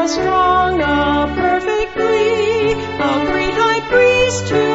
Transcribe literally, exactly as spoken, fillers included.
a strong, a perfect glee, a great high priest who